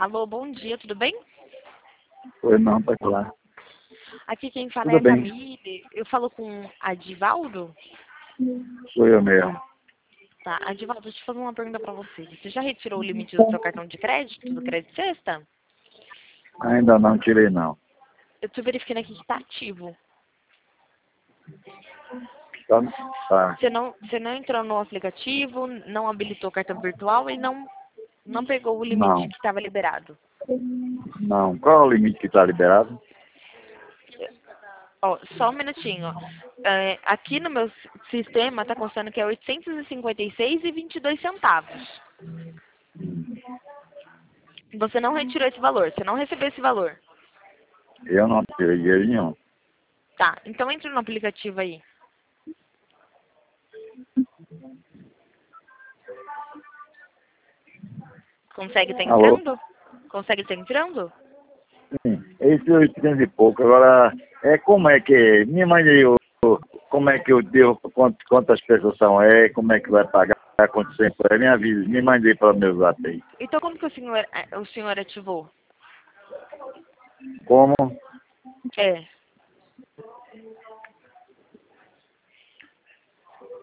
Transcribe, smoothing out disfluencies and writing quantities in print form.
Alô, bom dia, tudo bem? Oi, não, pode falar. Aqui quem fala é Tudo a bem, Camille. Eu falo com Adivaldo? sou eu mesmo. Tá, Adivaldo, deixa eu fazer uma pergunta pra você. Você já retirou o limite do seu cartão de crédito, do Crédito Sexta? Ainda não tirei, não. Eu tô verificando aqui que tá ativo. Tá, tá. Você não entrou no aplicativo, não habilitou o cartão virtual e não pegou o limite Não, que estava liberado. não. Qual é o limite que está liberado? Ó, só um minutinho. Aqui no meu sistema tá constando que é 856,22 centavos. Você não retirou esse valor, você não recebeu esse valor. Eu não tirei dinheiro nenhum. Tá, então entra no aplicativo aí. Consegue estar Alô? entrando? Consegue estar entrando? Sim, esse 800 e pouco. Agora, como é que... Me mande aí como é que eu devo, quantas pessoas são, como é que vai pagar, quanto tempo é, me avise, me mande aí para o meu zap aí. Então como que o senhor ativou? Como? É.